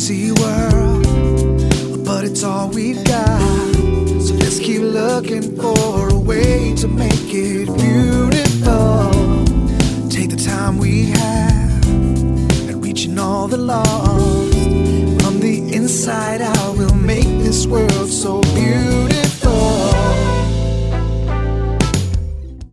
crazy world, but it's all we've got. So let's keep looking for a way to make it beautiful. Take the time we have and reaching all the lost from the inside out.